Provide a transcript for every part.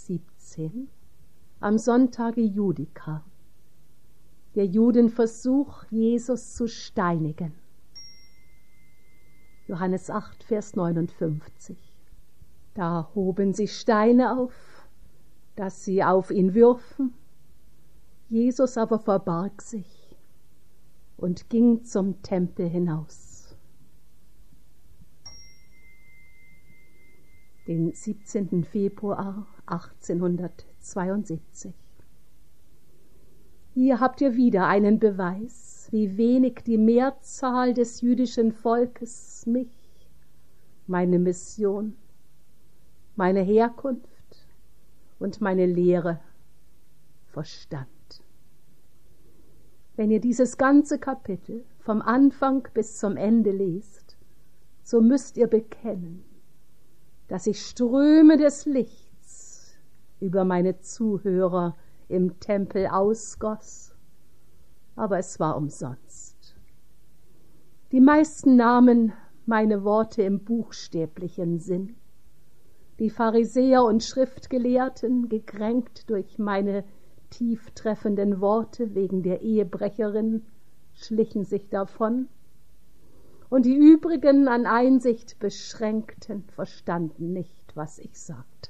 17 am Sonntage Judica. Der Judenversuch, Jesus zu steinigen. Johannes 8, Vers 59. Da hoben sie Steine auf, dass sie auf ihn würfen. Jesus aber verbarg sich und ging zum Tempel hinaus. Den 17. Februar 1872. Hier habt ihr wieder einen Beweis, wie wenig die Mehrzahl des jüdischen Volkes mich, meine Mission, meine Herkunft und meine Lehre verstand. Wenn ihr dieses ganze Kapitel vom Anfang bis zum Ende lest, so müsst ihr bekennen, dass ich Ströme des Lichts über meine Zuhörer im Tempel ausgoss, aber es war umsonst. Die meisten nahmen meine Worte im buchstäblichen Sinn. Die Pharisäer und Schriftgelehrten, gekränkt durch meine tieftreffenden Worte wegen der Ehebrecherin, schlichen sich davon, und die übrigen an Einsicht Beschränkten verstanden nicht, was ich sagte.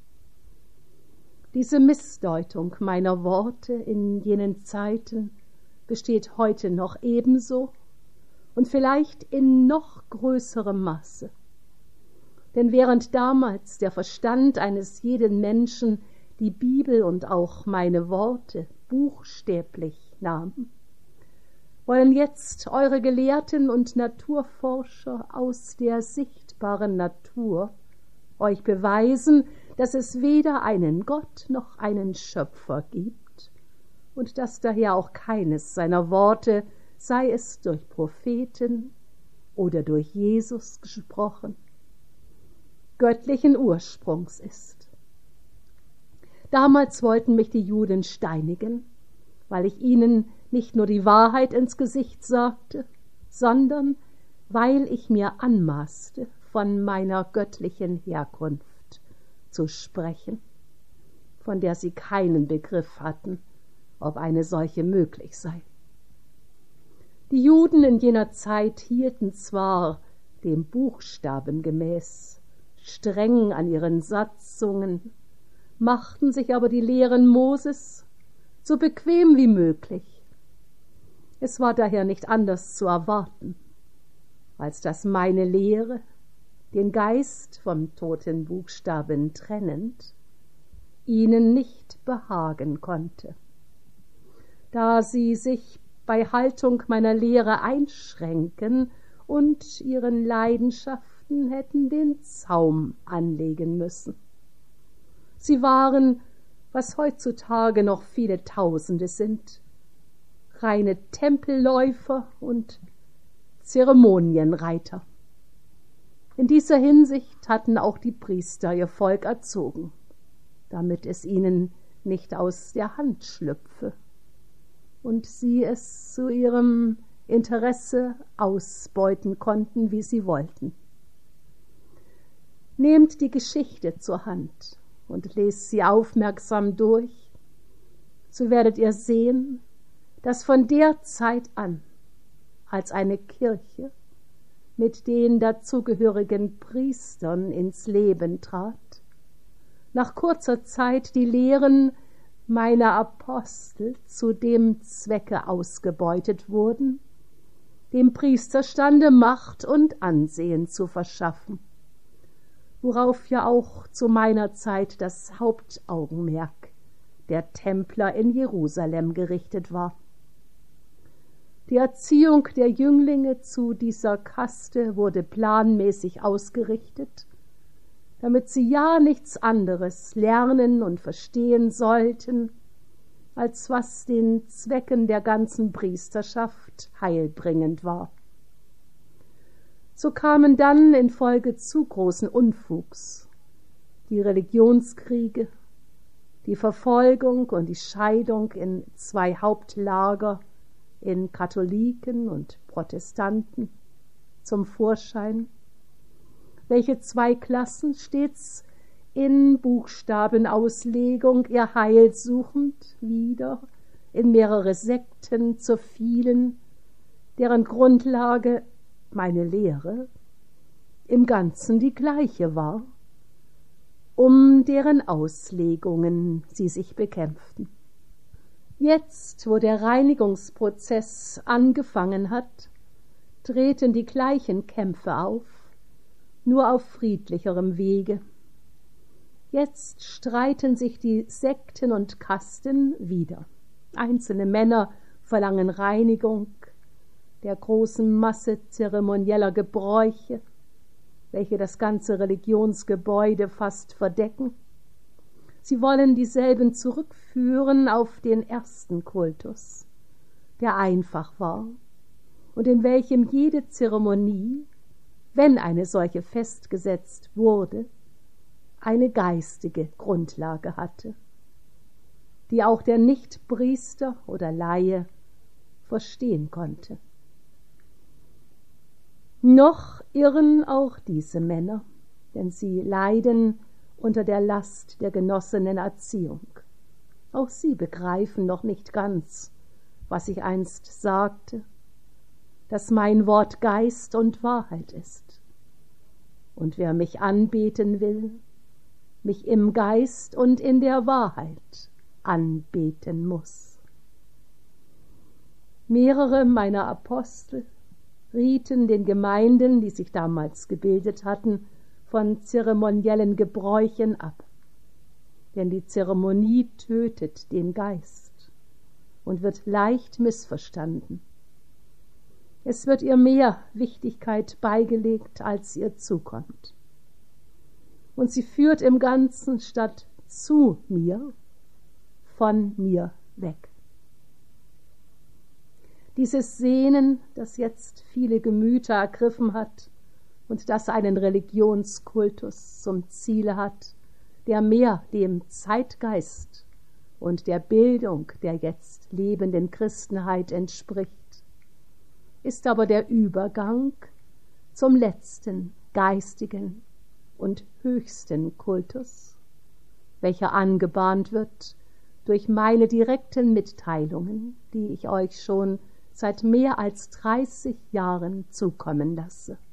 Diese Missdeutung meiner Worte in jenen Zeiten besteht heute noch ebenso und vielleicht in noch größerem Maße. Denn während damals der Verstand eines jeden Menschen die Bibel und auch meine Worte buchstäblich nahm, wollen jetzt eure Gelehrten und Naturforscher aus der sichtbaren Natur euch beweisen, dass es weder einen Gott noch einen Schöpfer gibt und dass daher auch keines seiner Worte, sei es durch Propheten oder durch Jesus gesprochen, göttlichen Ursprungs ist. Damals wollten mich die Juden steinigen, weil ich ihnen nicht nur die Wahrheit ins Gesicht sagte, sondern weil ich mir anmaßte, von meiner göttlichen Herkunft zu sprechen, von der sie keinen Begriff hatten, ob eine solche möglich sei. Die Juden in jener Zeit hielten zwar dem Buchstaben gemäß streng an ihren Satzungen, machten sich aber die Lehren Moses so bequem wie möglich. Es war daher nicht anders zu erwarten, als dass meine Lehre, den Geist vom toten Buchstaben trennend, ihnen nicht behagen konnte. Da sie sich bei Haltung meiner Lehre einschränken und ihren Leidenschaften hätten den Zaum anlegen müssen. Sie waren, was heutzutage noch viele Tausende sind, reine Tempelläufer und Zeremonienreiter. In dieser Hinsicht hatten auch die Priester ihr Volk erzogen, damit es ihnen nicht aus der Hand schlüpfe und sie es zu ihrem Interesse ausbeuten konnten, wie sie wollten. Nehmt die Geschichte zur Hand und lest sie aufmerksam durch, so werdet ihr sehen, dass von der Zeit an, als eine Kirche mit den dazugehörigen Priestern ins Leben trat, nach kurzer Zeit die Lehren meiner Apostel zu dem Zwecke ausgebeutet wurden, dem Priesterstande Macht und Ansehen zu verschaffen, worauf ja auch zu meiner Zeit das Hauptaugenmerk der Templer in Jerusalem gerichtet war. Die Erziehung der Jünglinge zu dieser Kaste wurde planmäßig ausgerichtet, damit sie ja nichts anderes lernen und verstehen sollten, als was den Zwecken der ganzen Priesterschaft heilbringend war. So kamen dann infolge zu großen Unfugs die Religionskriege, die Verfolgung und die Scheidung in zwei Hauptlager, in Katholiken und Protestanten, zum Vorschein, welche zwei Klassen stets in Buchstabenauslegung ihr Heil suchend wieder in mehrere Sekten zerfielen, deren Grundlage, meine Lehre, im Ganzen die gleiche war, um deren Auslegungen sie sich bekämpften. Jetzt, wo der Reinigungsprozess angefangen hat, treten die gleichen Kämpfe auf, nur auf friedlicherem Wege. Jetzt streiten sich die Sekten und Kasten wieder. Einzelne Männer verlangen Reinigung der großen Masse zeremonieller Gebräuche, welche das ganze Religionsgebäude fast verdecken. Sie wollen dieselben zurückführen auf den ersten Kultus, der einfach war und in welchem jede Zeremonie, wenn eine solche festgesetzt wurde, eine geistige Grundlage hatte, die auch der Nichtpriester oder Laie verstehen konnte. Noch irren auch diese Männer, denn sie leiden unter der Last der genossenen Erziehung. Auch sie begreifen noch nicht ganz, was ich einst sagte, dass mein Wort Geist und Wahrheit ist. Und wer mich anbeten will, mich im Geist und in der Wahrheit anbeten muss. Mehrere meiner Apostel rieten den Gemeinden, die sich damals gebildet hatten, von zeremoniellen Gebräuchen ab. Denn die Zeremonie tötet den Geist und wird leicht missverstanden. Es wird ihr mehr Wichtigkeit beigelegt, als ihr zukommt. Und sie führt im Ganzen statt zu mir, von mir weg. Dieses Sehnen, das jetzt viele Gemüter ergriffen hat und das einen Religionskultus zum Ziele hat, der mehr dem Zeitgeist und der Bildung der jetzt lebenden Christenheit entspricht, ist aber der Übergang zum letzten geistigen und höchsten Kultus, welcher angebahnt wird durch meine direkten Mitteilungen, die ich euch schon seit mehr als 30 Jahren zukommen lasse.